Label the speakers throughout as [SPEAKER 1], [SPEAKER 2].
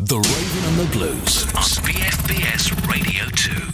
[SPEAKER 1] The Raven and the Blues on BFBS Radio 2.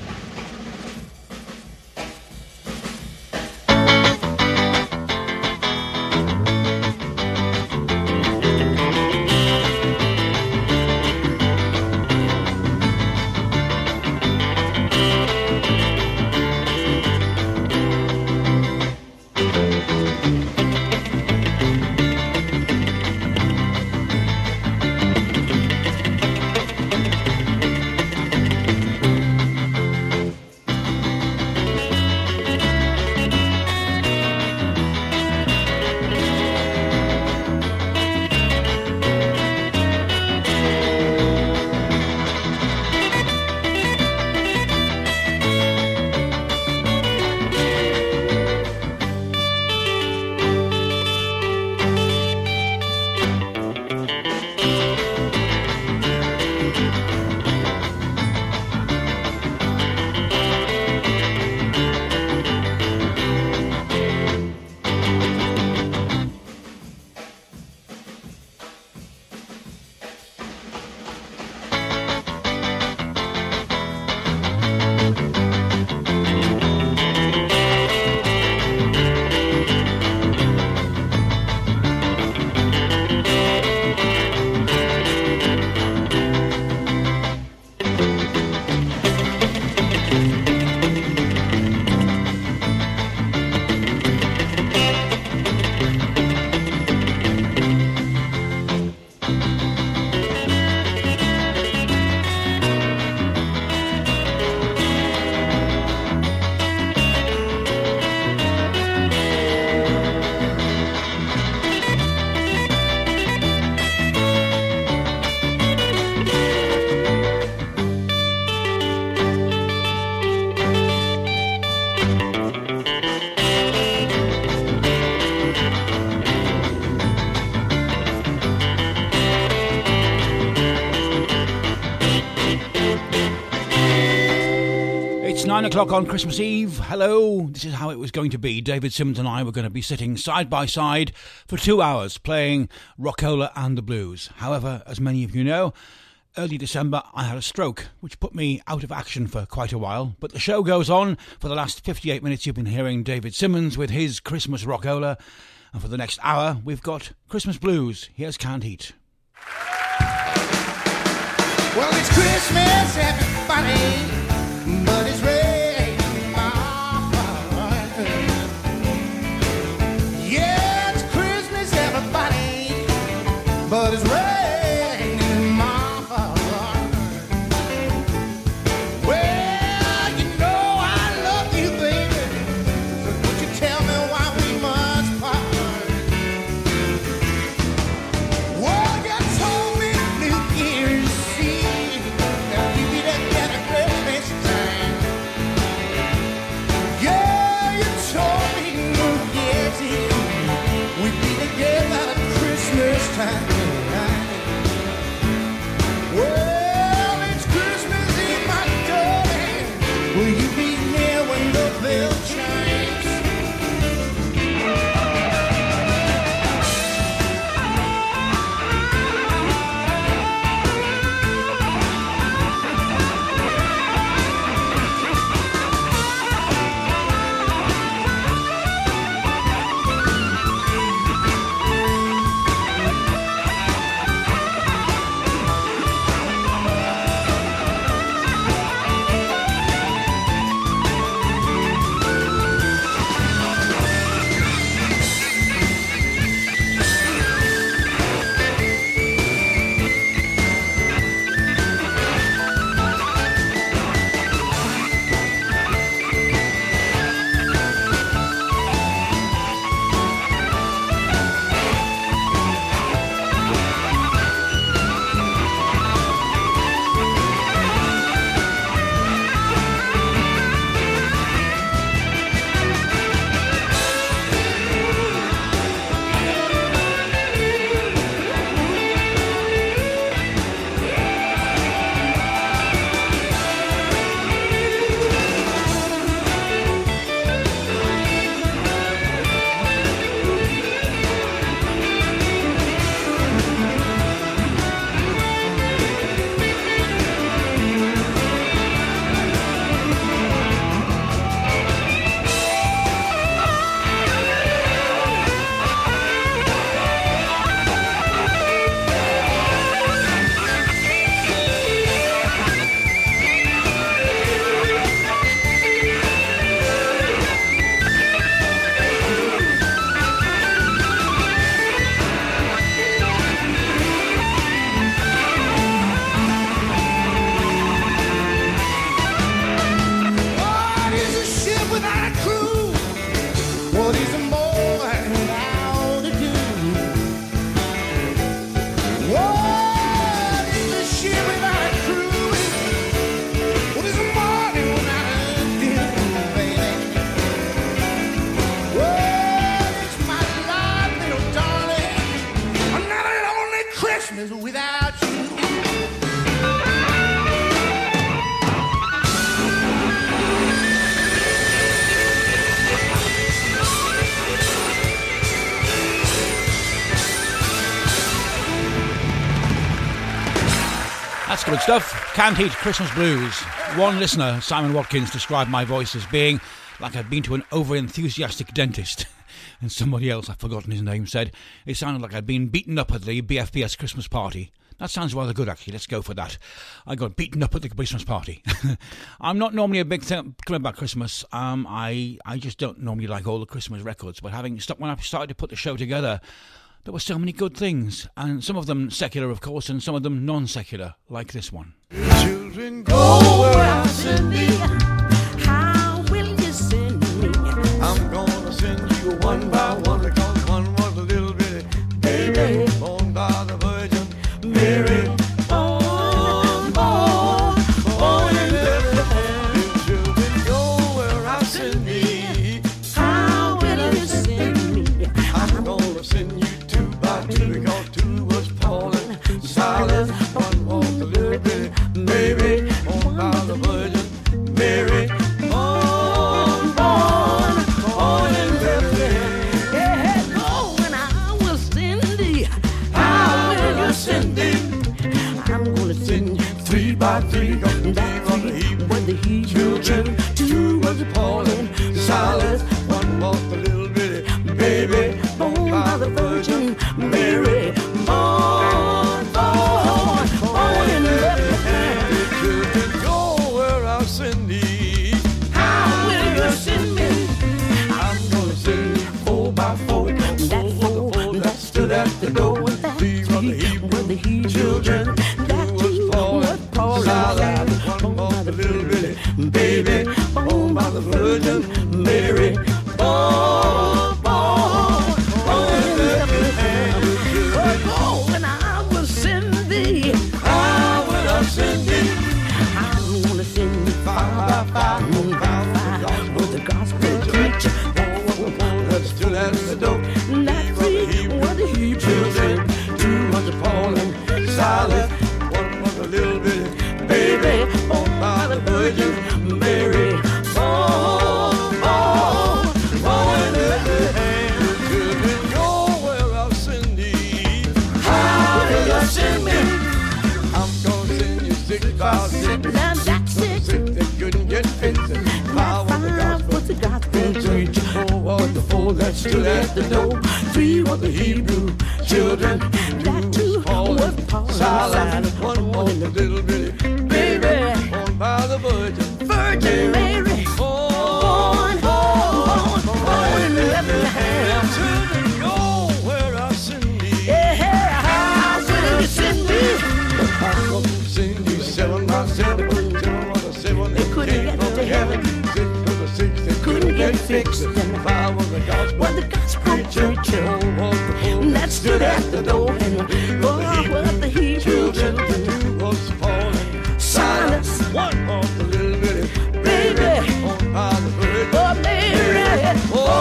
[SPEAKER 2] It's 9 o'clock on Christmas Eve. Hello, this is how it was going to be. David Simmons and I were going to be sitting side by side for 2 hours playing Rockola and the Blues. However, as many of you know, early December I had a stroke, which put me out of action for quite a while. But the show goes on. For the last 58 minutes you've been hearing David Simmons with his Christmas Rockola. And for the next hour we've got Christmas Blues. Here's Canned Heat.
[SPEAKER 3] Well, it's Christmas, everybody, but it's raining my heart. Yeah, it's Christmas, everybody, but it's raining my heart. Well, you know I love you, baby, so would you tell me why we must part? Well, you told me New Year's Eve that we be together Christmas
[SPEAKER 2] That's good stuff. Can't Eat Christmas Blues. One listener, Simon Watkins, described my voice as being like I'd been to an over-enthusiastic dentist. And somebody else, I've forgotten his name, said it sounded like I'd been beaten up at the BFBS Christmas party. That sounds rather good, actually. Let's go for that. I got beaten up at the Christmas party. I'm not normally a big thing about Christmas. I just don't normally like all the Christmas records. But when I started to put the show together, there were so many good things. And some of them secular, of course, and some of them non-secular, like this one.
[SPEAKER 3] Children go where I send thee.
[SPEAKER 4] How will you send me?
[SPEAKER 3] I'm gonna send you one by one, because one was a little bitty baby born by the Virgin Mary. Born in Bethlehem. Children go where I send thee.
[SPEAKER 4] How will you send me?
[SPEAKER 3] I'm gonna send you two by two, because two was Paul and Silas. One was a little bitty baby born by the Virgin Mary. Born in Bethlehem.
[SPEAKER 4] Yeah, go and I will send thee. How will you send thee? I'm gonna send you
[SPEAKER 3] Three by three, got three was the Hebrew children. Two was Paul and Silas. One was the little bitty baby born by the Virgin Mary. Born in Bethlehem. Children, go where I send thee.
[SPEAKER 4] How will you send me?
[SPEAKER 3] I'm gonna send you four by four.
[SPEAKER 4] That four
[SPEAKER 3] that stood at the door. Three was the Hebrew children. Two was Paul and Silas. One was the little bitty baby born by the Virgin Mary. Born in Bethlehem.
[SPEAKER 4] Go and I will send thee.
[SPEAKER 3] How will I send thee?
[SPEAKER 4] I'm gonna send you
[SPEAKER 3] Five by five,
[SPEAKER 4] with the gospel preacher.
[SPEAKER 3] that stood at the door.
[SPEAKER 4] That three were the Hebrew
[SPEAKER 3] Children, two was Paul and Silas. One was a little bitty baby born by the Virgin Mary. Born in Bethlehem. Children, go where I'll send thee. How will you send me? I'm gonna send you 6 by 6.
[SPEAKER 4] Now that's it.
[SPEAKER 3] 6 that couldn't get fixed. Five was the gospel.
[SPEAKER 4] Was the gospel preacher.
[SPEAKER 3] Four was the four that stood at the door. Three was the Hebrew children.
[SPEAKER 4] That two was Paul and
[SPEAKER 3] Silas.
[SPEAKER 4] Silas.
[SPEAKER 3] One was the little bitty baby born by the Virgin
[SPEAKER 4] Mary.
[SPEAKER 3] Born in Bethlehem. Children, go where I send thee.
[SPEAKER 4] Yeah, how will you send me?
[SPEAKER 3] I'm gonna send you 7 by 7. 7 was the 7 that
[SPEAKER 4] couldn't
[SPEAKER 3] came
[SPEAKER 4] get
[SPEAKER 3] from
[SPEAKER 4] to
[SPEAKER 3] heaven. 6 was the 6 that couldn't get fixed. 5 was the gospel.
[SPEAKER 4] Was the gospel preacher.
[SPEAKER 3] Was the four
[SPEAKER 4] That stood at the door. And was the Hebrew
[SPEAKER 3] children.
[SPEAKER 4] children.
[SPEAKER 3] 2 was Paul and Silas.
[SPEAKER 4] Silas.
[SPEAKER 3] 1 was the little bitty
[SPEAKER 4] Baby.
[SPEAKER 3] born by the Virgin
[SPEAKER 4] Oh, Mary.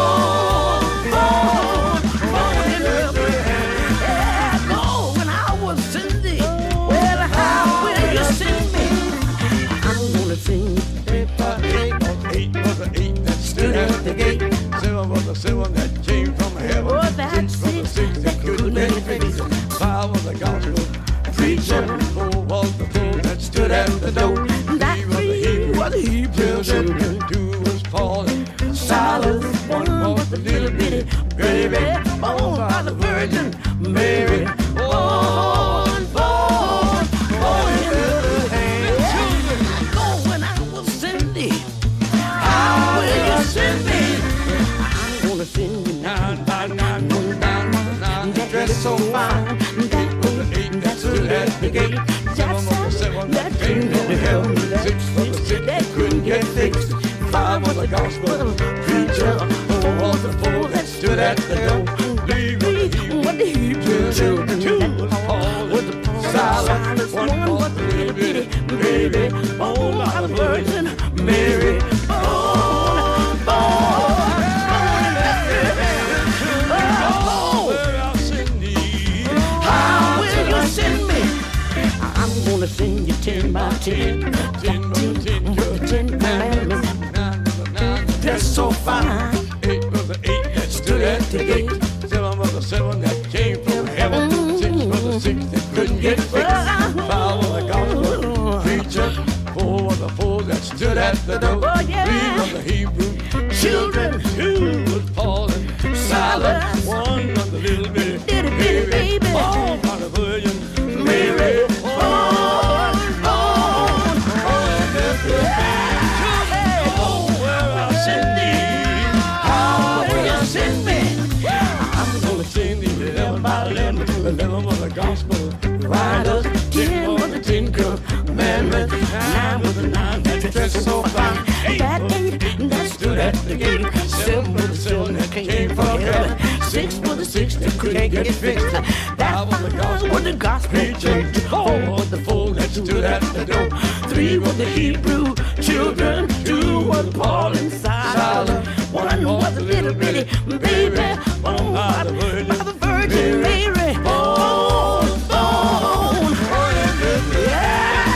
[SPEAKER 3] Born in Bethlehem.
[SPEAKER 4] Yeah, go and I will send thee. Well, how will you send me? I'm gonna send you.
[SPEAKER 3] 8 by 8 was the 8 that stood at the gate. 7 was the 7 that came from heaven.
[SPEAKER 4] Oh, that's
[SPEAKER 3] 6 was the 6 that couldn't get fixed. 5 was the gospel preacher. 4 was the 4 that stood at the door.
[SPEAKER 4] That 3 was the Hebrew
[SPEAKER 3] Children,
[SPEAKER 4] children.
[SPEAKER 3] 2 was Paul and Silas. 1 was the little bitty baby born by the Virgin Mary. Born in Bethlehem. Children,
[SPEAKER 4] Go and I will send thee.
[SPEAKER 3] how will you send me?
[SPEAKER 4] I'm gonna send you
[SPEAKER 3] 9 by 9 was 9 was the 9 that dressed so fine. 8 was the 8 that stood at the gate. 7 was the 7 that came from heaven. 6 was the 6 that couldn't get fixed. 5 was the gospel preacher. 4 was the 4 that stood at the door. 3 was the Hebrew children. 2 was Paul and Silas. 1 was the little bitty baby born by the Virgin Mary.
[SPEAKER 4] How will you send me? I'm gonna send you 10 by 10.
[SPEAKER 3] 10 was the 10
[SPEAKER 4] With the 10 commandments.
[SPEAKER 3] 9 was the 9
[SPEAKER 4] Dressed so fine.
[SPEAKER 3] 8 was the 8 that stood at the gate. 7 was the 7 that came from heaven. 6 was the 6 that couldn't get fixed. 5 was the gospel the dough.
[SPEAKER 4] Oh, yeah.
[SPEAKER 3] 3 was the Hebrew
[SPEAKER 4] Children.
[SPEAKER 3] 2 was Paul and Silas. 1 was the little bitty baby. Born by the Virgin Mary. Born, born, oh, where I send thee. How will you send me? I'm gonna send thee 11 by 11, 11 of the gospel writers, 10 of the 10 commandments, 9 was the 9 that dressed so fine, 8 that stood at the gate, 7 was the 7 that came from heaven, 6 was the 6 that couldn't get fixed, 5 was the gospel preacher, 4 was the 4 that stood at the door, 3 was the Hebrew children, 2 was Paul and Silas, 1 was the little bitty baby, born by the Virgin Mary. Born, born. Yeah.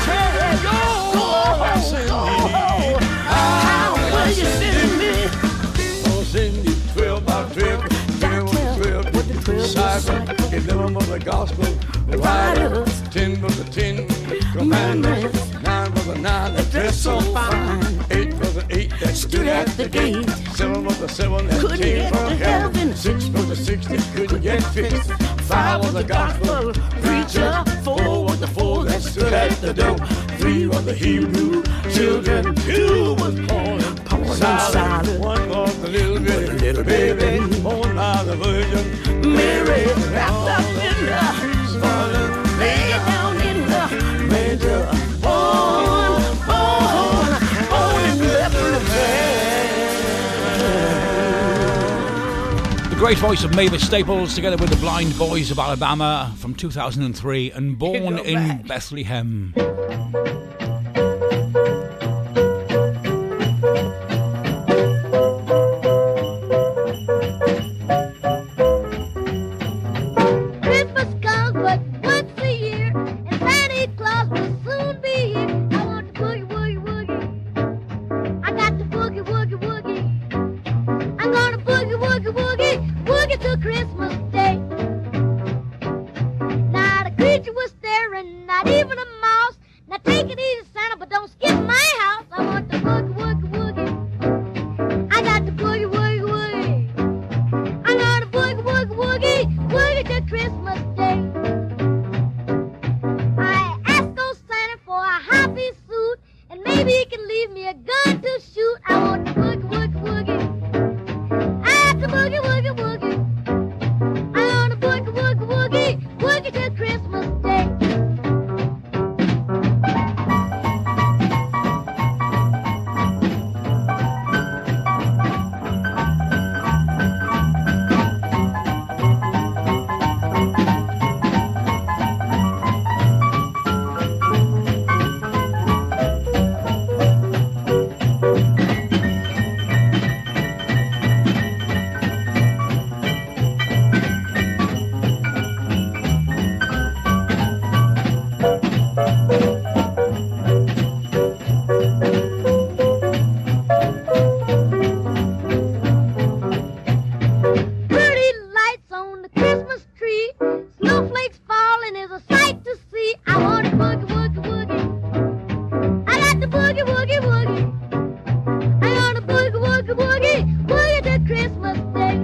[SPEAKER 3] How will you send me? Oh, send you 12 by 12. 12 with the 12 disciples. 11 was the gospel writers. 10 was the 10 commandments. 9 was the 9 that dressed so fine. 8 was the 8 that stood at the gate. 7 was the 7 that
[SPEAKER 4] Couldn't
[SPEAKER 3] came
[SPEAKER 4] get
[SPEAKER 3] from
[SPEAKER 4] to
[SPEAKER 3] heaven.
[SPEAKER 4] heaven.
[SPEAKER 3] 6 was the 6 that couldn't get fixed. 5 was the gospel preacher. 4 was the 4 that stood at the door. 3 was the Hebrew children. 2 was Paul and Silas. 1 was the little baby born by the Virgin Mary. Wrapped up in the laid down in the manger. Born, born, born in Bethlehem.
[SPEAKER 2] The great voice of Mavis Staples, together with the Blind Boys of Alabama from 2003, and Born in Bethlehem.
[SPEAKER 5] Christmas comes but once a year, and Santa Claus will soon be here. I want to boogie, woogie, woogie. I got to boogie, woogie, woogie. I'm gonna boogie, woogie, woogie, woogie till Christmas Day. Not a creature was staring, not even a mouse. Now take it easy, Santa, but don't skip my house. I want to boogie, woogie, woogie. I got to boogie, woogie, woogie. I'm gonna boogie, woogie, woogie, woogie till Christmas Day. I asked old Santa for a happy suit, and maybe he can leave me a gun to shoot. I want to boogie, woogie, woogie. I have to boogie, woogie, woogie. I want to boogie, woogie, woogie, woogie till Christmas Day. Pretty lights on the Christmas tree, snowflakes falling is a sight to see. I want to boogie, woogie, woogie. I got the boogie, woogie, woogie. I want to boogie, woogie, woogie, woogie till Christmas Day.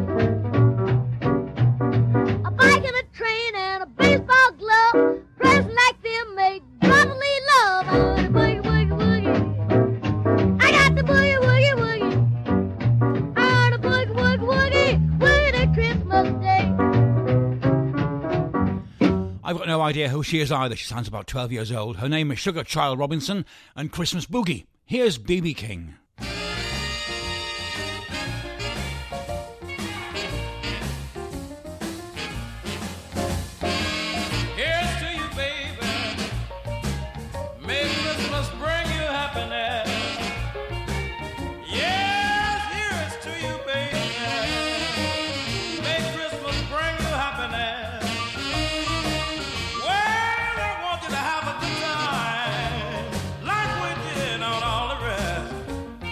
[SPEAKER 5] A bike and a train and a baseball glove, presents like them make brotherly love. I want to boogie, woogie, woogie. I got the boogie, woogie, woogie. I want to boogie, woogie, woogie, woogie till Christmas Day.
[SPEAKER 2] I've got no idea who she is either. She sounds about 12 years old. Her name is Sugar Child Robinson, and Christmas Boogie. Here's B.B. King.
[SPEAKER 6] Here's to you, baby. May Christmas bring you happiness. Yes, here's to you, baby. May Christmas bring you happiness. Well, I want you to have a good time, like we did on all the rest.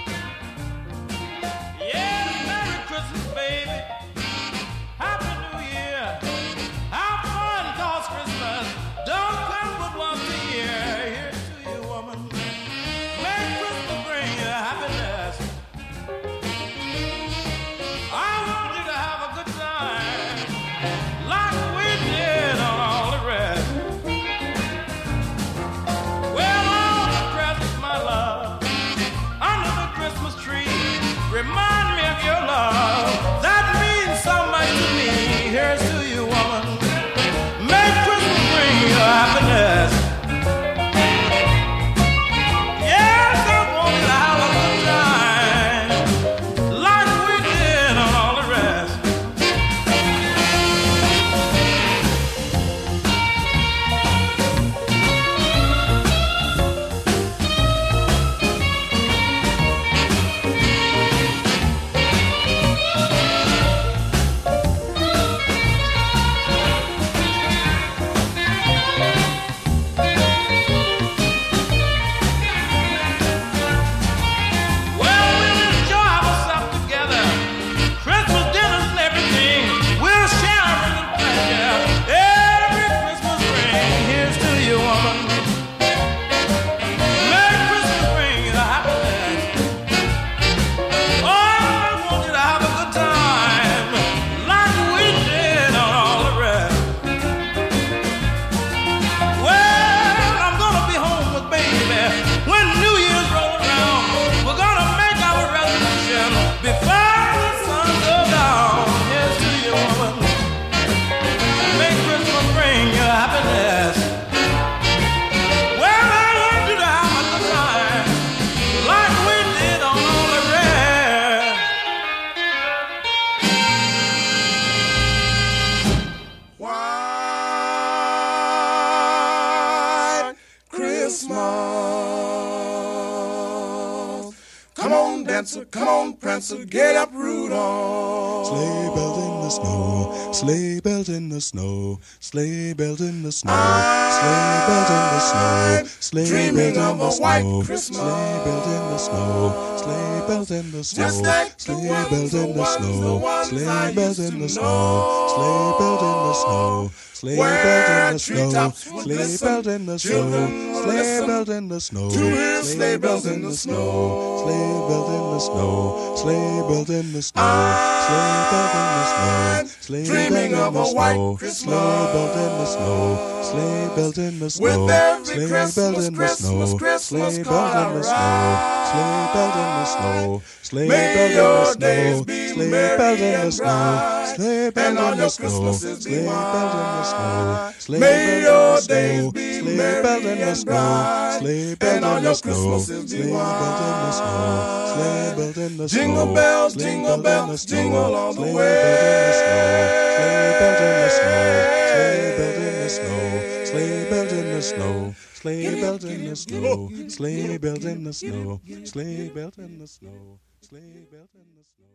[SPEAKER 7] Christmas. Come on, dancer, come on, prancer, get up, Rudolph.
[SPEAKER 8] Sleigh bells in the snow, sleigh bells in the snow, sleigh bells in the snow, sleigh bells in the snow, sleigh bells in the snow, sleigh bells in the snow, sleigh bells in the snow, sleigh bells in the snow, sleigh bells in the snow, sleigh bells in the snow. Sleigh bells in the snow, sleigh bells in the snow, sleigh bells in the snow, sleigh bells in the snow, sleigh bells in the snow, sleigh bells in the snow, sleigh bells in the snow, sleigh
[SPEAKER 7] dreaming of a white
[SPEAKER 8] Christmas, sleigh bells in the snow, sleigh bells in the snow,
[SPEAKER 7] with every
[SPEAKER 8] sleigh
[SPEAKER 7] Christmas,
[SPEAKER 8] bells in the snow,
[SPEAKER 7] Christmas
[SPEAKER 8] sleigh
[SPEAKER 7] card
[SPEAKER 8] bells in the snow, sleigh bells in the snow, sleigh
[SPEAKER 7] May
[SPEAKER 8] bells in
[SPEAKER 7] your
[SPEAKER 8] the
[SPEAKER 7] days
[SPEAKER 8] snow,
[SPEAKER 7] be
[SPEAKER 8] sleigh
[SPEAKER 7] merry
[SPEAKER 8] bells in the
[SPEAKER 7] and
[SPEAKER 8] snow,
[SPEAKER 7] bright,
[SPEAKER 8] sleigh bells
[SPEAKER 7] and all
[SPEAKER 8] in the
[SPEAKER 7] your
[SPEAKER 8] snow,
[SPEAKER 7] Christmases be
[SPEAKER 8] sleigh bells in the snow.
[SPEAKER 7] white.
[SPEAKER 8] Sleigh
[SPEAKER 7] May
[SPEAKER 8] bells
[SPEAKER 7] your
[SPEAKER 8] in the
[SPEAKER 7] days
[SPEAKER 8] snow,
[SPEAKER 7] be
[SPEAKER 8] sleigh
[SPEAKER 7] merry
[SPEAKER 8] bells in the
[SPEAKER 7] and
[SPEAKER 8] snow,
[SPEAKER 7] bright,
[SPEAKER 8] sleigh bells
[SPEAKER 7] and all
[SPEAKER 8] in the
[SPEAKER 7] your
[SPEAKER 8] snow,
[SPEAKER 7] Christmases be
[SPEAKER 8] sleigh bells in the snow, sleigh bells in the snow,
[SPEAKER 7] Jingle bells,
[SPEAKER 8] sleigh
[SPEAKER 7] jingle
[SPEAKER 8] bells in the
[SPEAKER 7] bells,
[SPEAKER 8] snow,
[SPEAKER 7] jingle all the
[SPEAKER 8] sleigh
[SPEAKER 7] way.
[SPEAKER 8] bells in the snow, sleigh bells in the snow, sleigh bells in the snow, sleigh bells in the snow, sleigh bells in the snow, sleigh bells in the snow, sleigh bells in the snow.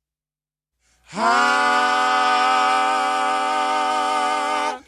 [SPEAKER 7] Hot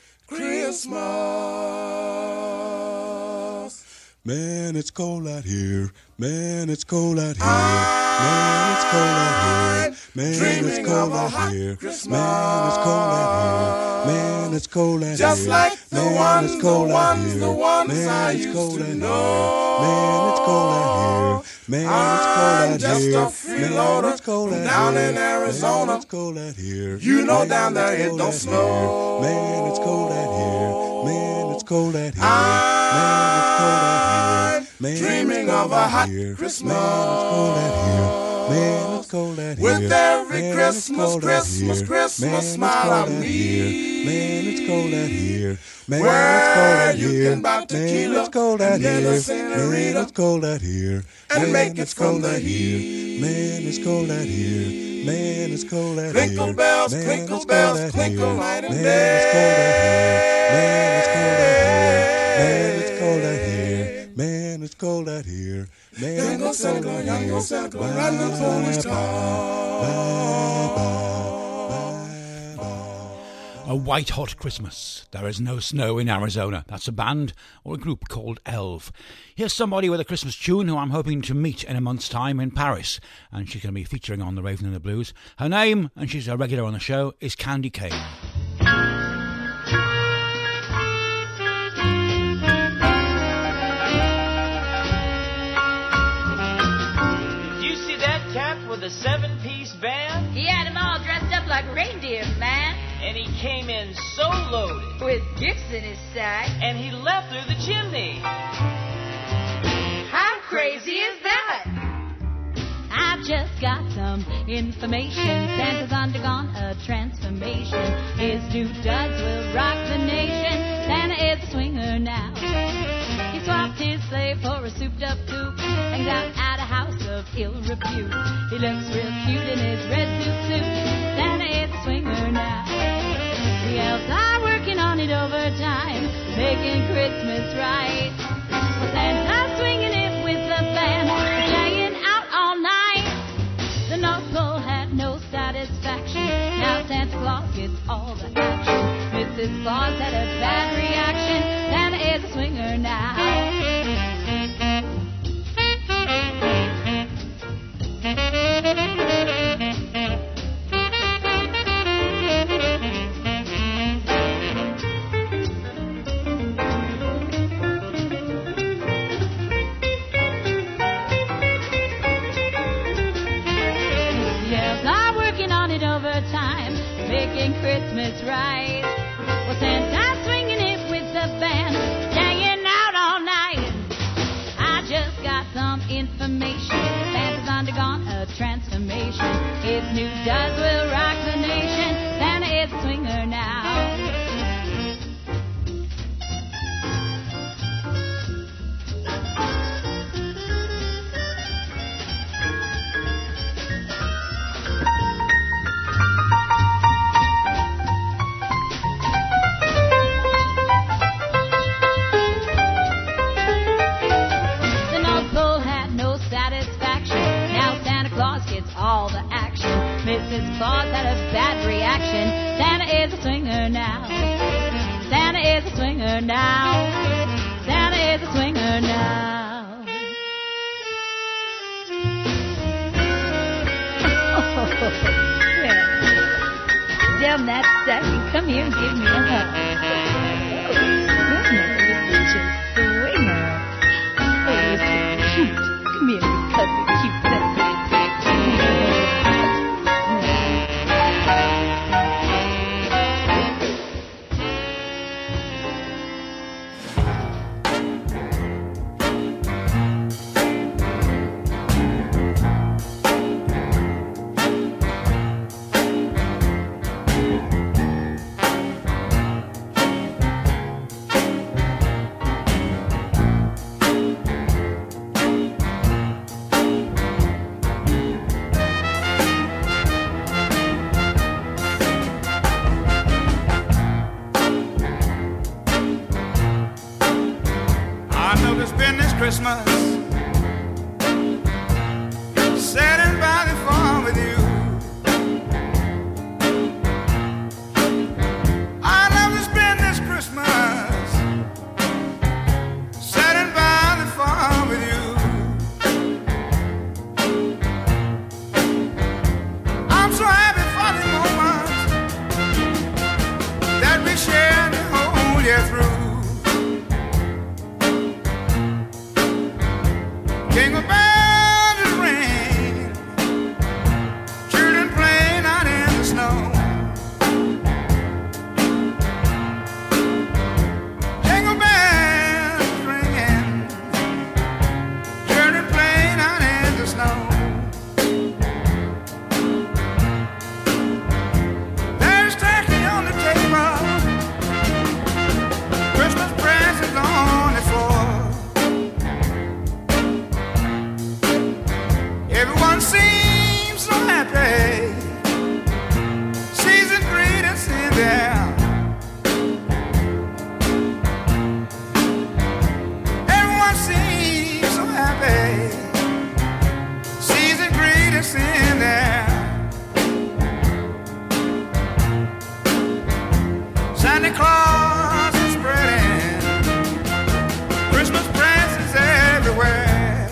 [SPEAKER 7] Christmas.
[SPEAKER 8] Man, it's cold out here. Man, it's cold out here. Man, it's cold out here. Man, it's cold out here. Man, it's cold out here. Man, it's cold out here.
[SPEAKER 7] Just like the ones,
[SPEAKER 8] it's cold out here.
[SPEAKER 7] the ones
[SPEAKER 8] Man,
[SPEAKER 7] I
[SPEAKER 8] it's
[SPEAKER 7] used
[SPEAKER 8] cold
[SPEAKER 7] to
[SPEAKER 8] out here.
[SPEAKER 7] know.
[SPEAKER 8] Man, it's cold out here. Man, it's cold
[SPEAKER 7] I'm
[SPEAKER 8] out
[SPEAKER 7] just
[SPEAKER 8] here.
[SPEAKER 7] a freeloader
[SPEAKER 8] Man, it's cold
[SPEAKER 7] from
[SPEAKER 8] out
[SPEAKER 7] down
[SPEAKER 8] here.
[SPEAKER 7] in Arizona.
[SPEAKER 8] Man, it's cold out here.
[SPEAKER 7] You know
[SPEAKER 8] Man,
[SPEAKER 7] down there
[SPEAKER 8] it's
[SPEAKER 7] it
[SPEAKER 8] cold
[SPEAKER 7] don't
[SPEAKER 8] out
[SPEAKER 7] snow.
[SPEAKER 8] here. Man, it's cold out here. Man, it's cold out here.
[SPEAKER 7] I'm
[SPEAKER 8] Man, it's cold out here. Man,
[SPEAKER 7] dreaming
[SPEAKER 8] it's cold
[SPEAKER 7] of a
[SPEAKER 8] out
[SPEAKER 7] hot
[SPEAKER 8] here.
[SPEAKER 7] Christmas.
[SPEAKER 8] Man, it's cold out here. Man, it's cold out here.
[SPEAKER 7] With every
[SPEAKER 8] Man,
[SPEAKER 7] Christmas,
[SPEAKER 8] it's cold out
[SPEAKER 7] Christmas,
[SPEAKER 8] here.
[SPEAKER 7] Christmas
[SPEAKER 8] Man, it's
[SPEAKER 7] smile
[SPEAKER 8] cold
[SPEAKER 7] I
[SPEAKER 8] out here.
[SPEAKER 7] meet.
[SPEAKER 8] Man, it's cold out here. Man,
[SPEAKER 7] Where
[SPEAKER 8] it's cold out
[SPEAKER 7] you
[SPEAKER 8] here.
[SPEAKER 7] can buy
[SPEAKER 8] Man,
[SPEAKER 7] tequila
[SPEAKER 8] it's cold out
[SPEAKER 7] and get a
[SPEAKER 8] here. Man,
[SPEAKER 7] senorita
[SPEAKER 8] it's cold out here.
[SPEAKER 7] and
[SPEAKER 8] Man,
[SPEAKER 7] make it
[SPEAKER 8] it's
[SPEAKER 7] from
[SPEAKER 8] cold
[SPEAKER 7] the
[SPEAKER 8] out here.
[SPEAKER 7] heat.
[SPEAKER 8] Man, it's cold out here. Man, it's cold out here.
[SPEAKER 7] Clinkle bells,
[SPEAKER 8] Man,
[SPEAKER 7] clinkle
[SPEAKER 8] it's cold
[SPEAKER 7] bells,
[SPEAKER 8] out
[SPEAKER 7] clinkle
[SPEAKER 8] here.
[SPEAKER 7] night and
[SPEAKER 8] Man,
[SPEAKER 7] day.
[SPEAKER 8] it's cold out here. Man, it's cold out here. Man, it's cold out here. Man, it's cold out here. Man,
[SPEAKER 7] Young
[SPEAKER 8] it's cold
[SPEAKER 7] Santa
[SPEAKER 8] out
[SPEAKER 7] Claus,
[SPEAKER 8] here.
[SPEAKER 7] young Santa Claus, riding the police car.
[SPEAKER 2] A White Hot Christmas. There is no snow in Arizona. That's a band or a group called Elf. Here's somebody with a Christmas tune who I'm hoping to meet in a month's time in Paris, and she's going to be featuring on the Raven and the Blues. Her name, and she's a regular on the show, is Candy Kane.
[SPEAKER 6] You see that cat with a 7-piece band?
[SPEAKER 9] He had them all dressed up like reindeer, man,
[SPEAKER 6] And he came in so loaded.
[SPEAKER 9] with gifts in his sack.
[SPEAKER 6] And he left through the chimney.
[SPEAKER 9] How crazy is that?
[SPEAKER 10] I've just got some information. Santa's undergone a transformation. His new duds will rock the nation. Santa is a swinger now. He swapped his sleigh for a souped-up coupe. Hangs out at a house of ill repute. He looks real cute in his red suit. Santa is a swinger now. The elves are working on it overtime, making Christmas right. Well, Santa's swinging it with the band, playing out all night. The North Pole had no satisfaction. Now Santa Claus gets all the action. Mrs. Claus had a bad reaction. Santa is a swinger now. Yes, I'm working on it overtime, making Christmas right. Well, Santa's swinging it with the band, staying out all night. I just got some information. Santa's undergone a transformation. His new duds will rock the nation. Santa is a swinger now. that stocking. Come here and give me a hug. Oh, goodness, you're such a swinger. Oh, you're so cute. Come here, you cuddly cute thing.
[SPEAKER 6] Christmas, sitting by the phone with you. I love to spend this Christmas, sitting by the phone with you. I'm so happy for the moment that we share the whole year through. Jingle bells ring, children playing out in the snow. Jingle bells ringing, children playing out in the snow. There's turkey on the table, Christmas presents on the floor. Everyone seems so happy, season greetings in there. Everyone seems so happy, season greetings in there. Santa Claus is spreading Christmas presents everywhere.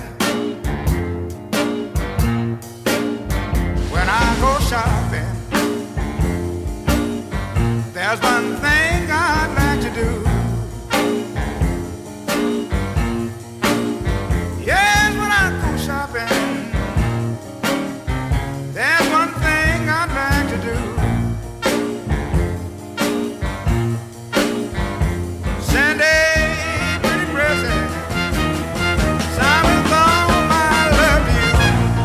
[SPEAKER 6] Shopping, there's one thing I'd like to do. Yes, when I go shopping, there's one thing I'd like to do. Send a pretty present, sign with all my love to you.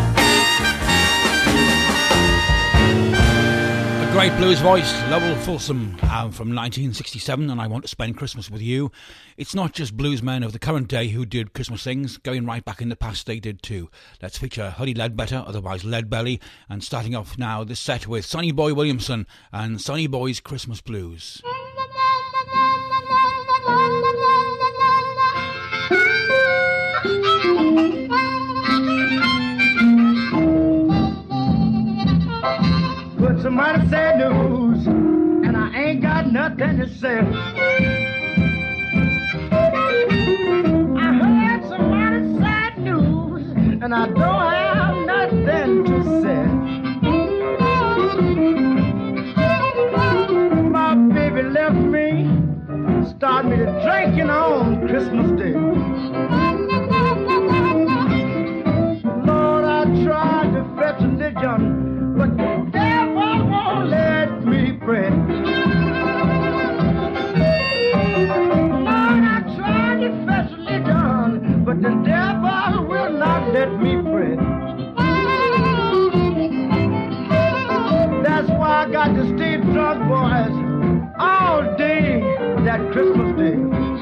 [SPEAKER 2] Great blues voice, Lovell Fulsom, from 1967, and I Want to Spend Christmas With You. It's not just bluesmen of the current day who did Christmas things, going right back in the past they did too. Let's feature Huddie Ledbetter, otherwise Leadbelly, and starting off now this set with Sonny Boy Williamson and Sonny Boy's Christmas Blues.
[SPEAKER 11] Somebody sad news, and I ain't got nothing to say. I heard somebody sad news, and I don't have nothing to say. My baby left me, started me to drinking on Christmas Day. Lord, I tried to fetch religion, but the devil won't let me pray. Lord, I tried to fetch religion, but the devil will not let me pray. That's why I got to stay drunk, boys, all day that Christmas Day.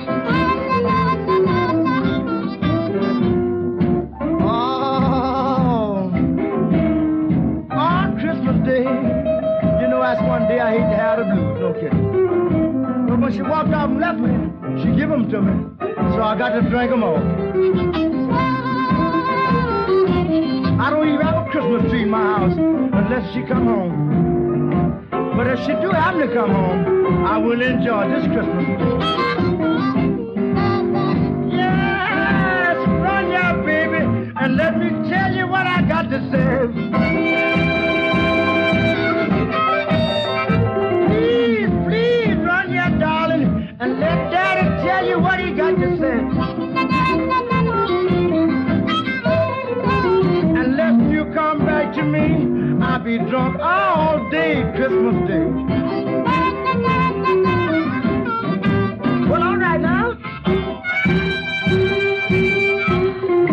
[SPEAKER 11] That's one day I hate to have the blues, no kidding. But when she walked out and left me, she gave them to me, so I got to drink them all. I don't even have a Christmas tree in my house unless she come home. But if she do happen to come home, I will enjoy this Christmas. Yes, run ya, baby, and let me tell you what I got to say.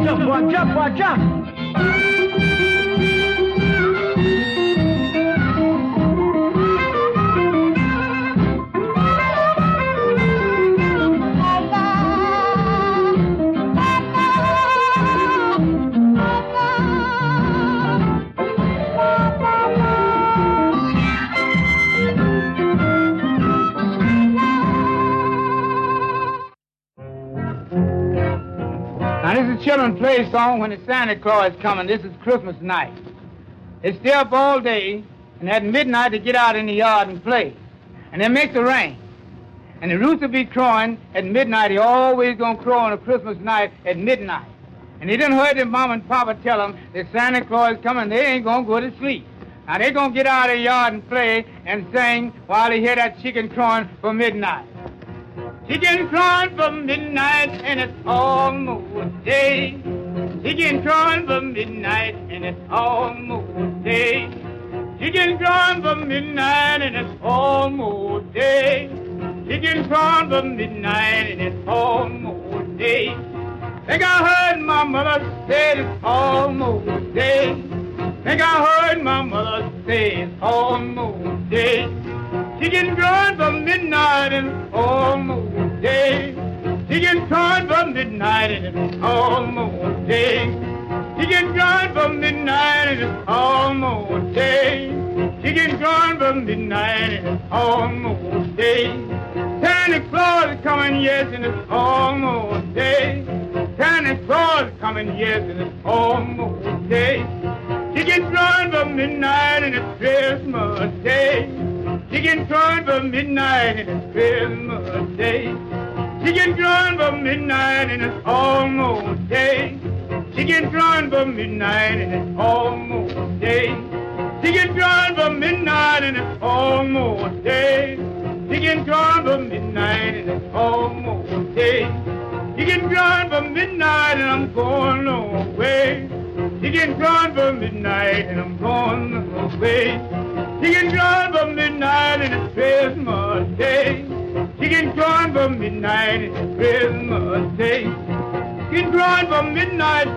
[SPEAKER 11] Jump, boy, jump, boy, jump. Now, this is a children's play song when the Santa Claus is coming. This is Christmas night. They stay up all day, and at midnight they get out in the yard and play. And it makes it rain. And the rooster be crowing at midnight. He always gonna crow on a Christmas night at midnight. And they done heard their mom and papa tell them that Santa Claus is coming. They ain't gonna go to sleep. Now they gonna get out of the yard and play and sing while they hear that chicken crowing for midnight. Chicken crowing for midnight and it's almost day. Chicken crowing for midnight and it's almost day. Chicken crowing for midnight and it's almost day. Chicken crowing for midnight and it's almost day. Think I heard my mother say it's almost day. Think I heard my mother say it's almost day. Chicken crowing for midnight and it's almost day. Chicken crowing for midnight and it's almost day. Chicken crowing for midnight and it's almost day. Chicken crowing for midnight and it's almost day. Santa Claus is coming, yes, and it's almost day. Santa Claus is coming, yes, and it's almost day. Chicken crowing for midnight and it's Christmas Day. Chicken crowing for midnight and it's Christmas Day. Chicken crowing for midnight and it's almost day. Chicken crowing for midnight and it's almost day. Chicken crowing for midnight and it's almost day. Chicken crowing for midnight and it's almost day. Chicken crowing for midnight and I'm going away. Chicken crowing for midnight and I'm going away. Chicken crowing for midnight and it's Christmas Day. Chicken crowing for midnight and it's Christmas Day. Chicken crowing for midnight,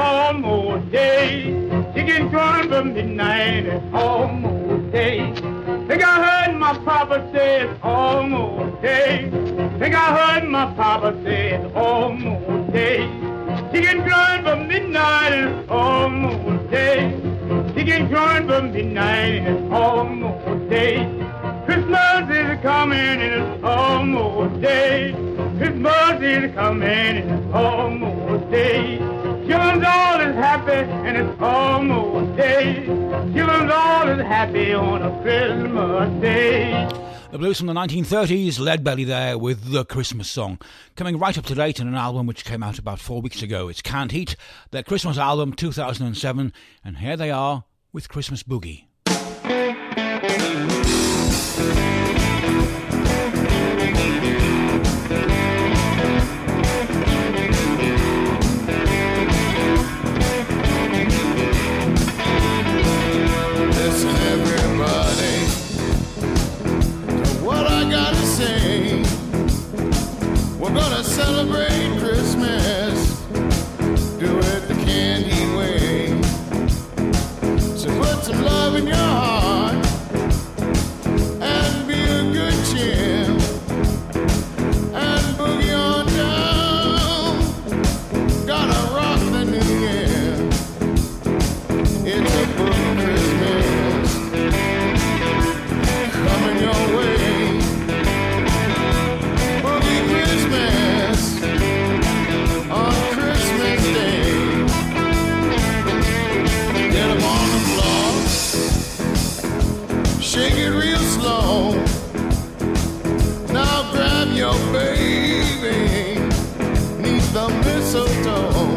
[SPEAKER 11] almost day. Chicken crowing for midnight and it's almost day. Think I heard my papa say it's almost day. Think I heard my papa say it's almost day. Chicken crowing for midnight and it's almost day. Chicken crowing for midnight and it's almost day. Christmas is coming and it's almost day. Christmas is coming and it's almost day. Children's all is happy and it's almost day. Children's all is happy on a Christmas day.
[SPEAKER 2] The blues from the 1930s, Lead Belly there with The Christmas Song. Coming right up to date in an album which came out about 4 weeks ago. It's Can't Heat, their Christmas album 2007, and here they are with Christmas Boogie.
[SPEAKER 12] Listen everybody to what I gotta say. We're gonna celebrate Christmas, do it the Can't Heat way. So put some love in your heart and be a good cheer and boogie on down. Gonna rock the new year. It's a boogie Christmas coming your way. Boogie Christmas on Christmas Day. Get 'em on the floor, shake it real slow. Now grab your baby, neath the mistletoe.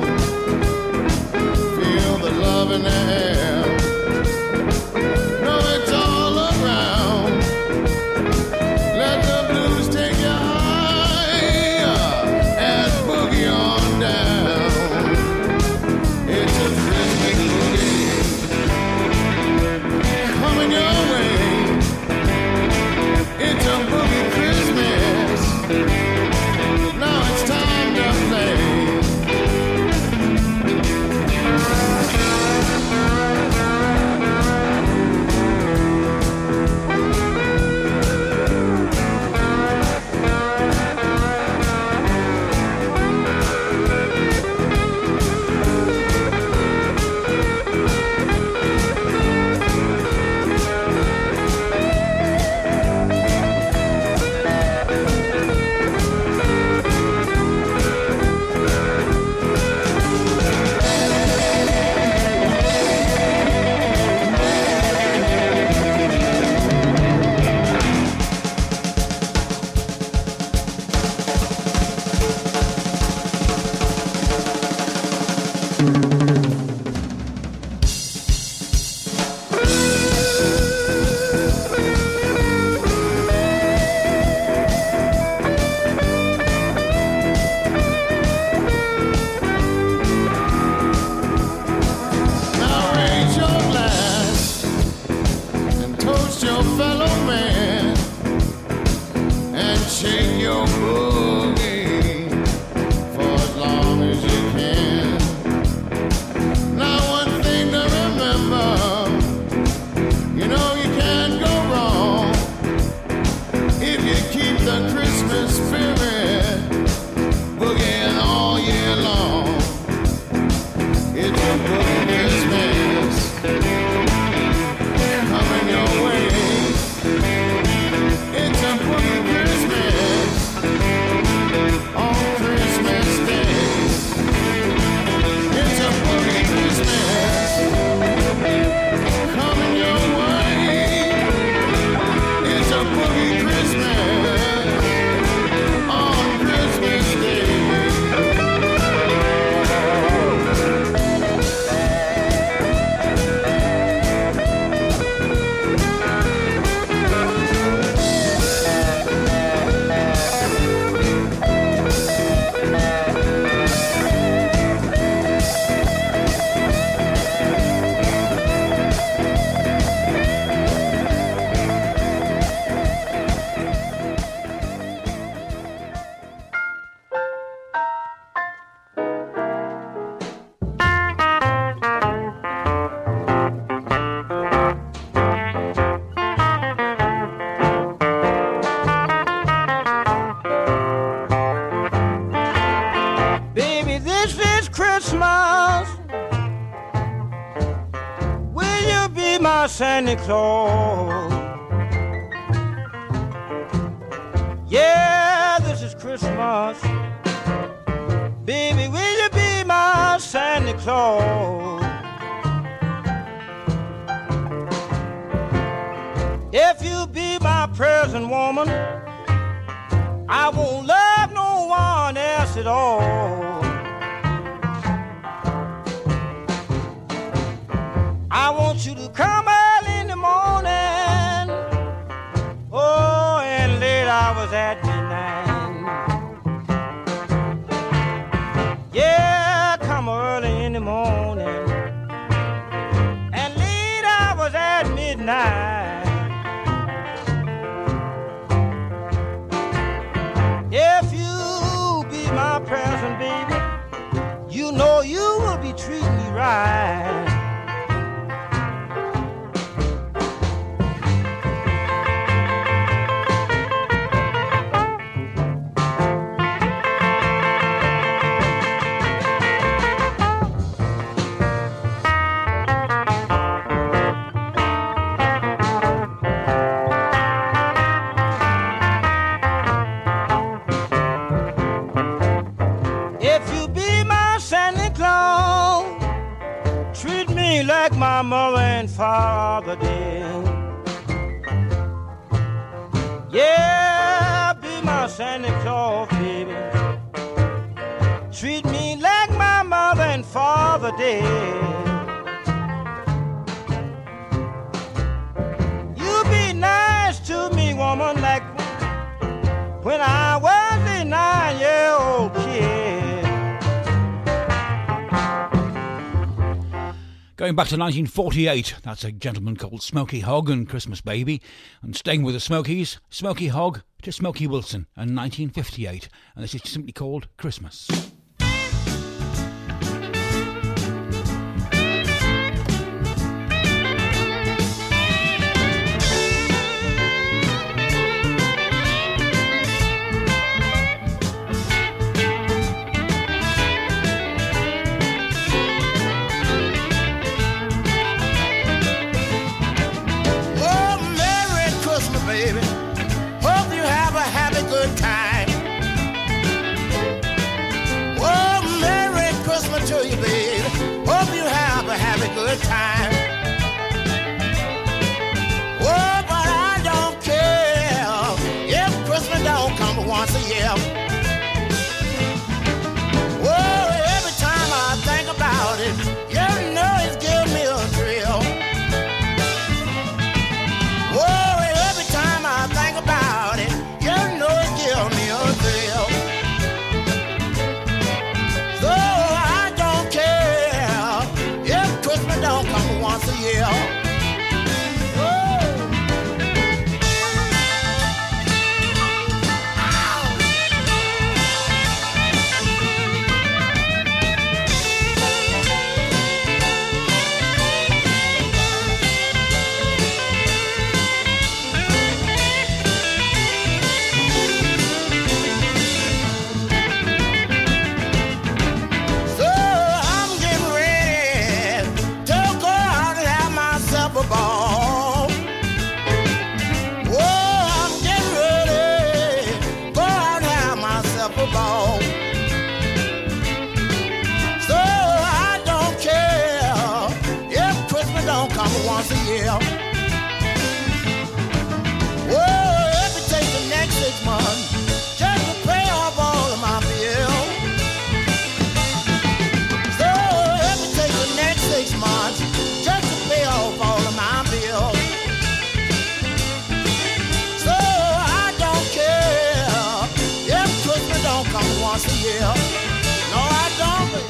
[SPEAKER 12] Feel the love in the air. Know it's all around. Let the blues take you higher and boogie on down. It's a Christmas boogie coming your way. It's a boogie Christmas. Now it's time to play.
[SPEAKER 6] This is Christmas. Will you be my Santa Claus? Yeah, this is Christmas. Baby, will you be my Santa Claus? If you be my present woman, I won't love no one else at all. I want you to come early in the morning, oh, and late hours at midnight. Yeah, come early in the morning, and late hours at midnight. If you be my present, baby, you know you will be treating me right. Like my mother and father did. Yeah, be my Santa Claus, baby. Treat me like my mother and father did. You be nice to me, woman, like when I was a 9-year-old kid.
[SPEAKER 2] Going back to 1948, that's a gentleman called Smokey Hogg and Christmas Baby. And staying with the Smokies, Smokey Hogg to Smokey Wilson in 1958. And this is simply called Christmas.
[SPEAKER 12] Good time. Oh, but I don't care if Christmas don't come once a year. Oh, every time I think about it, you know it's giving me a thrill. Oh, every time I think about it, you know it's giving me a thrill. So I don't care if Christmas don't come once a year. Once a year. Whoa, it would take the next 6 months just to pay off all of my bills. So it would take the next 6 months just to pay off all of my bills. So I don't care if Christmas don't come once a year. No, I don't.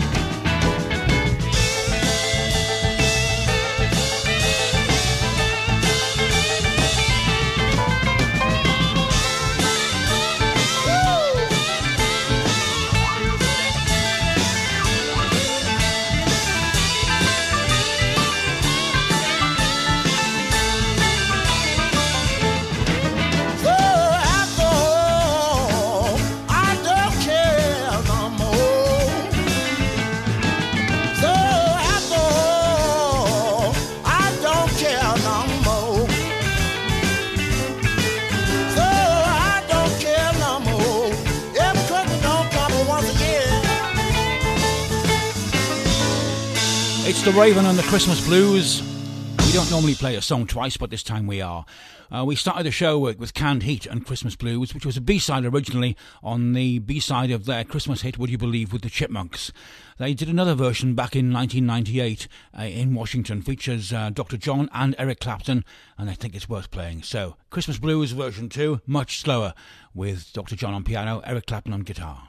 [SPEAKER 2] It's The Raven and the Christmas Blues. We don't normally play a song twice, but this time we are. We started the show with Canned Heat and Christmas Blues, which was a B-side originally on the B-side of their Christmas hit, Would You Believe, with the Chipmunks. They did another version back in 1998 in Washington, features Dr. John and Eric Clapton, and I think it's worth playing. So, Christmas Blues version 2, much slower, with Dr. John on piano, Eric Clapton on guitar.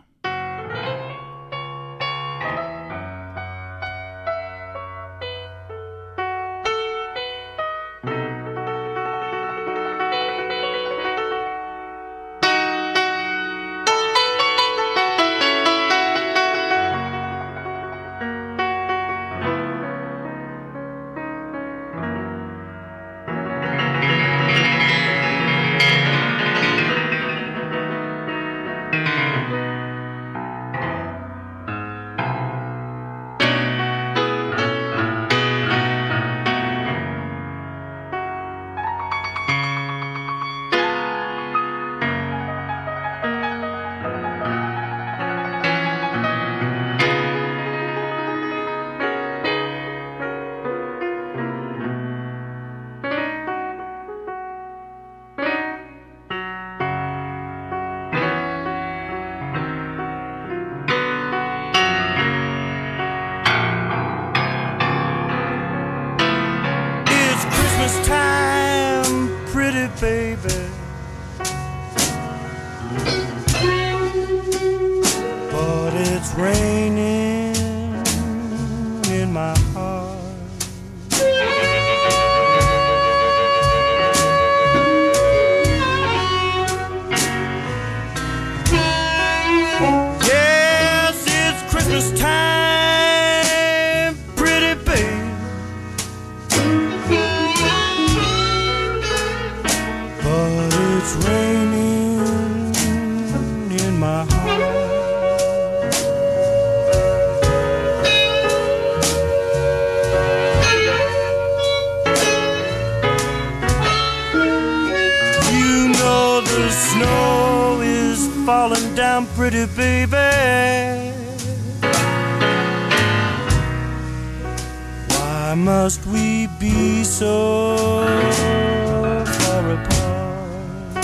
[SPEAKER 13] Pretty baby, why must we be so far apart?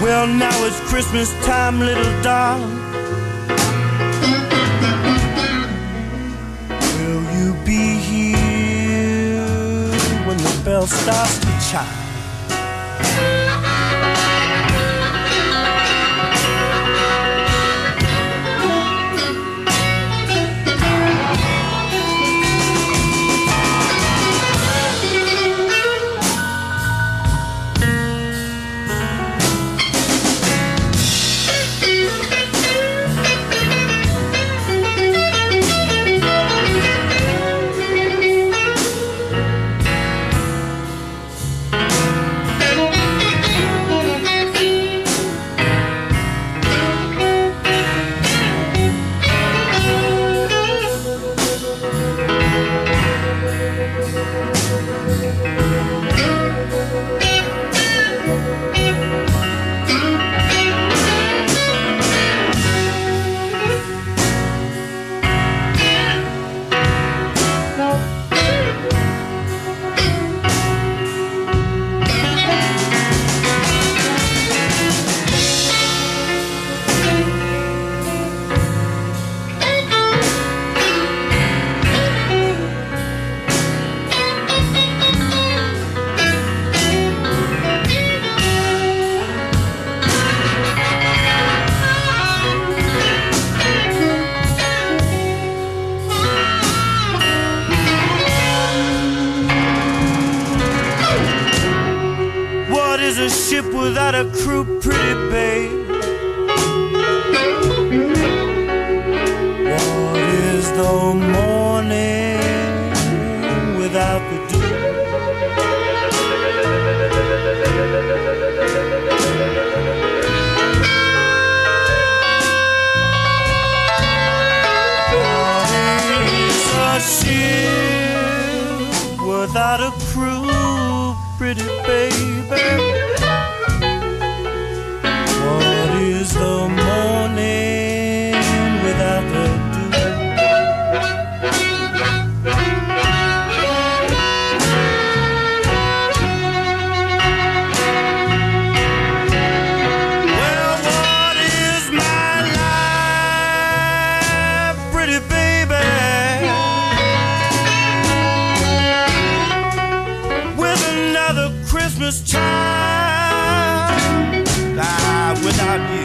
[SPEAKER 13] Well, now it's Christmas time, little darling. Will you be here when the bell starts to chime? Without a crew, pretty babe. What is the morning without the dew? What is a ship without a crew, pretty baby? Is the morning without the dew? Well, what is my life, pretty baby, with another Christmas time without you?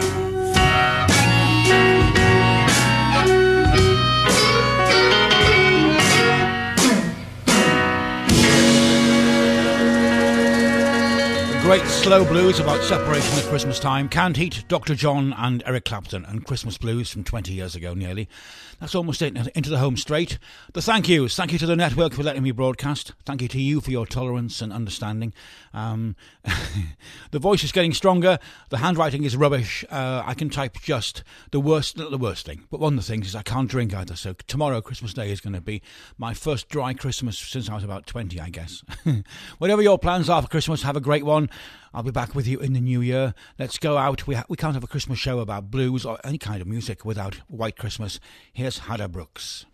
[SPEAKER 2] Great slow blues about separation at Christmas time. Canned Heat, Dr. John and Eric Clapton, and Christmas blues from 20 years ago nearly. That's almost it, into the home straight. The thank yous. Thank you to the network for letting me broadcast. Thank you to you for your tolerance and understanding. The voice is getting stronger. The handwriting is rubbish. I can type just the worst, not the worst thing, but one of the things is I can't drink either. So tomorrow, Christmas Day, is going to be my first dry Christmas since I was about 20, I guess. Whatever your plans are for Christmas, have a great one. I'll be back with you in the new year. Let's go out. We can't have a Christmas show about blues or any kind of music without White Christmas. Here's Hadda Brooks.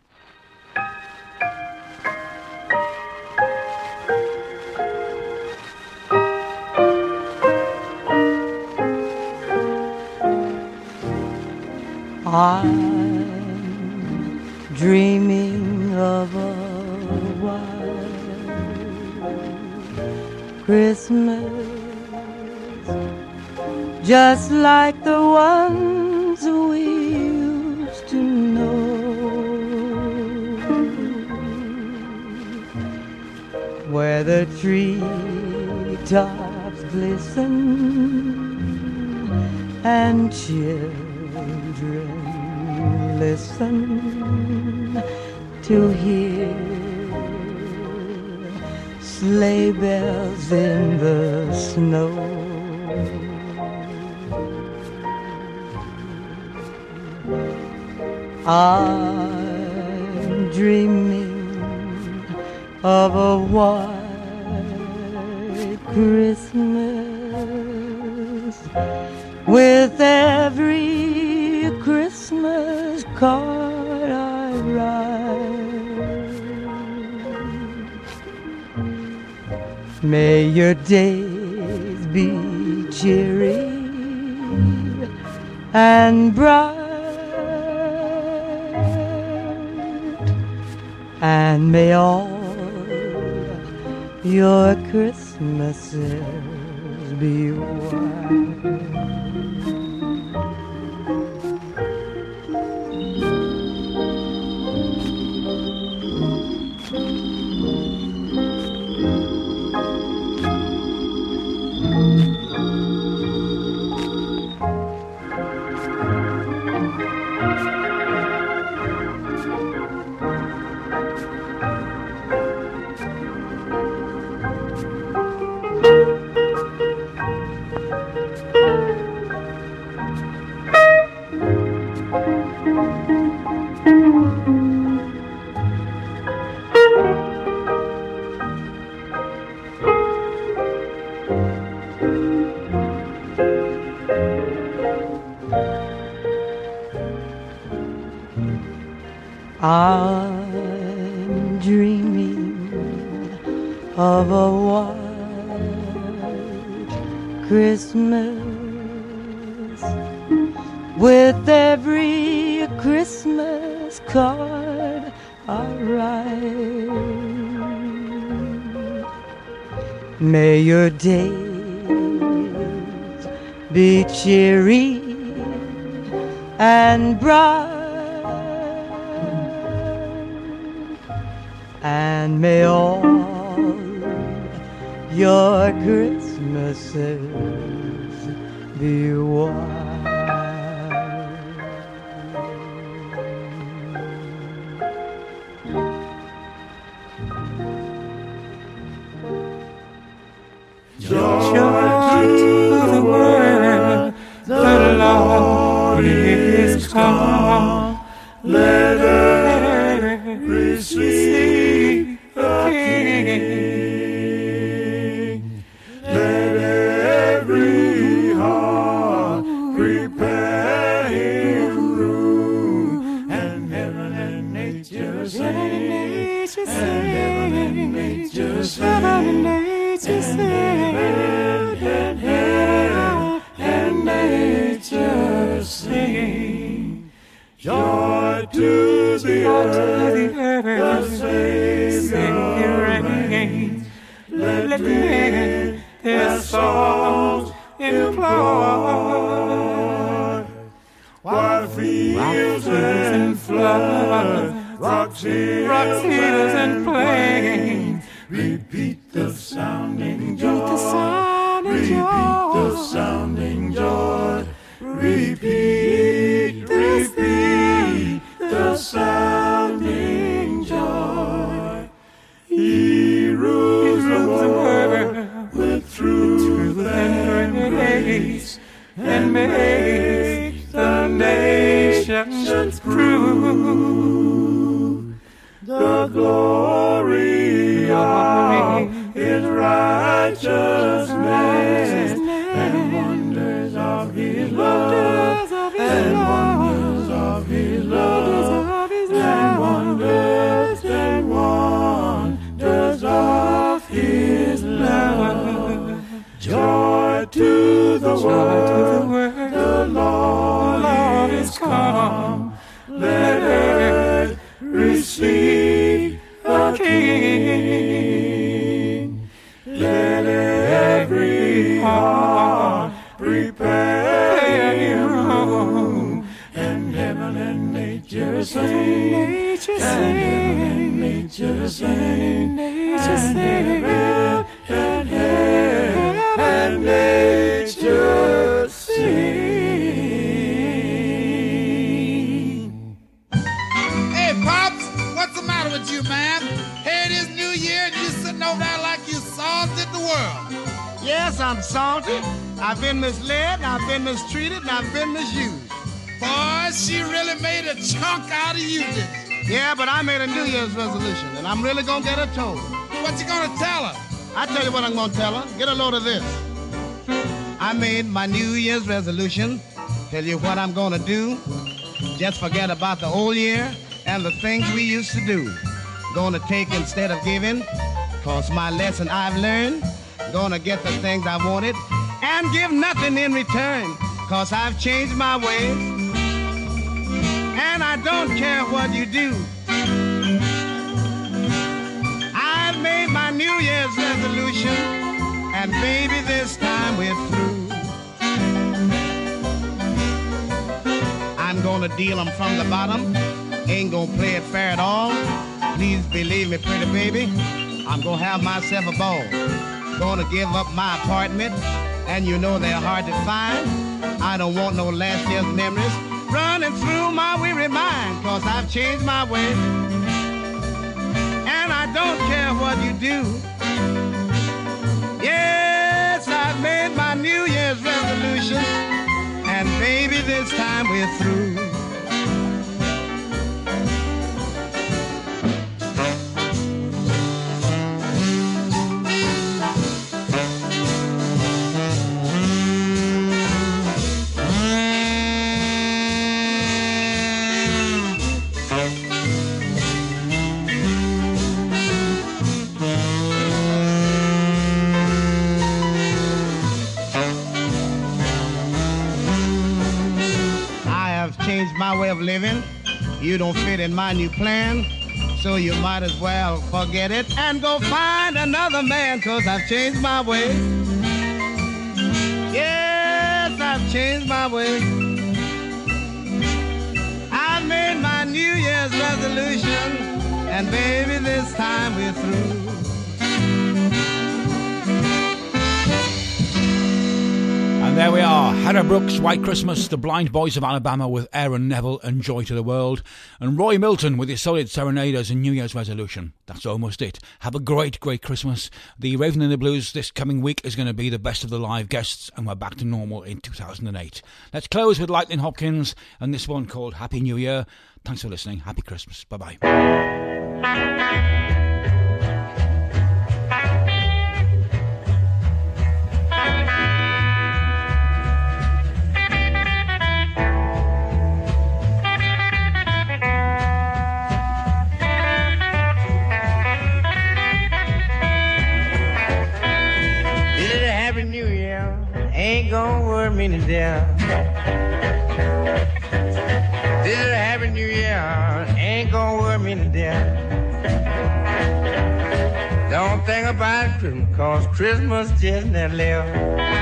[SPEAKER 14] I'm dreaming of a white Christmas, just like the ones we used to know, where the treetops glisten and children listen to hear sleigh bells in the snow. I'm dreaming of a white Christmas with every Christmas card I write. May your days be cheery and bright, and may all your Christmases be white. I'm dreaming of a white Christmas with every Christmas card I write. May your days be cheery and bright, and may all your Christmases be white.
[SPEAKER 3] Joy to the world, the Lord is come. Let earth receive the King. Let every heart prepare Him room, and heaven and nature sing, and heaven and nature sing, and heaven and nature sing. Joy to the earth, the Savior reigns. Let men their songs employ, while fields and floods, rocks, hills and plains repeat the sounding joy, repeat the sounding joy, repeat the sounding joy. He rules the world with truth and grace, and makes the nations prove the glory of His righteousness, and wonders of His love, and wonders of His love, and wonders of His love. Joy to the world, the Lord is come. Let earth receive the King. Let every heart prepare Him room, and heaven and nature sing, and heaven and nature sing, and heaven and nature sing.
[SPEAKER 15] Hey, Pops, what's the matter with you, man? Here it is New Year, and you sitting over there like you salted the world.
[SPEAKER 12] Yes, I'm salty. I've been misled, I've been mistreated, and I've been misused.
[SPEAKER 15] Boy, she really made a chunk out of you, didn't she?
[SPEAKER 12] Yeah, but I made a New Year's resolution, and I'm really gonna get her told.
[SPEAKER 15] What you gonna tell her?
[SPEAKER 12] I tell you what I'm gonna tell her. Get a load of this. I made my New Year's resolution. Tell you what I'm gonna do. Just forget about the old year and the things we used to do. Gonna take instead of giving, 'cause my lesson I've learned. Gonna get the things I wanted and give nothing in return, 'cause I've changed my ways, and I don't care what you do. I've made my New Year's resolution, and baby, this time we're through. I'm gonna deal them from the bottom, ain't gonna play it fair at all. Please believe me, pretty baby, I'm gonna have myself a ball. Gonna give up my apartment, and you know they're hard to find. I don't want no last year's memories running through my weary mind, 'cause I've changed my ways, and I don't care what you do. Yes, I've made my New Year's resolution, and baby, this time we're through. My way of living, you don't fit in my new plan, so you might as well forget it and go find another man, 'cause I've changed my way. Yes, I've changed my way. I've made my New Year's resolution, and baby, this time we're through.
[SPEAKER 2] And there we are, Heather Brooks, White Christmas, the Blind Boys of Alabama with Aaron Neville and Joy to the World, and Roy Milton with his solid serenaders and New Year's resolution. That's almost it. Have a great, great Christmas. The Raven in the Blues this coming week is going to be the best of the live guests, and we're back to normal in 2008. Let's close with Lightning Hopkins and this one called Happy New Year. Thanks for listening. Happy Christmas. Bye-bye.
[SPEAKER 6] Ain't gonna worry me to death. This is a happy new year. Ain't gonna worry me to death. Don't think about Christmas, 'cause Christmas just never left.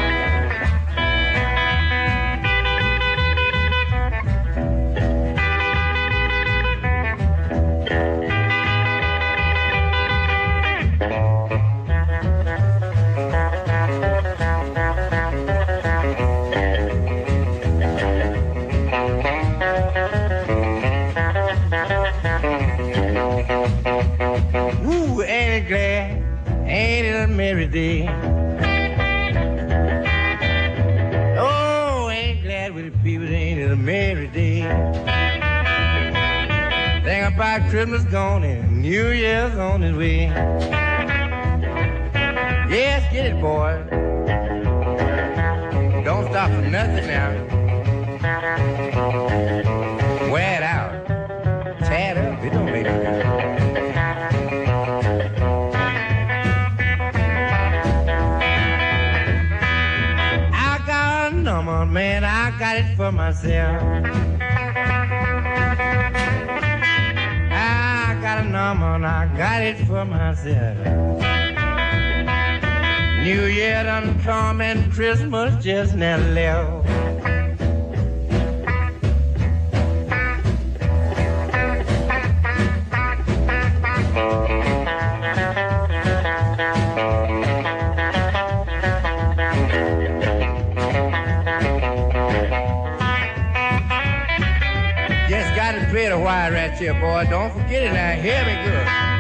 [SPEAKER 6] Merry day. Oh, ain't glad with the people, ain't it a merry day. Think about Christmas gone and New Year's on its way. Yes, get it, boy. Don't stop for nothing now. Wear it out. Tear it up. It don't make no difference. Man, I got it for myself. I got a number and I got it for myself. New Year done come and Christmas just never left. Play the wire right here, boy. Don't forget it now. Hear me good.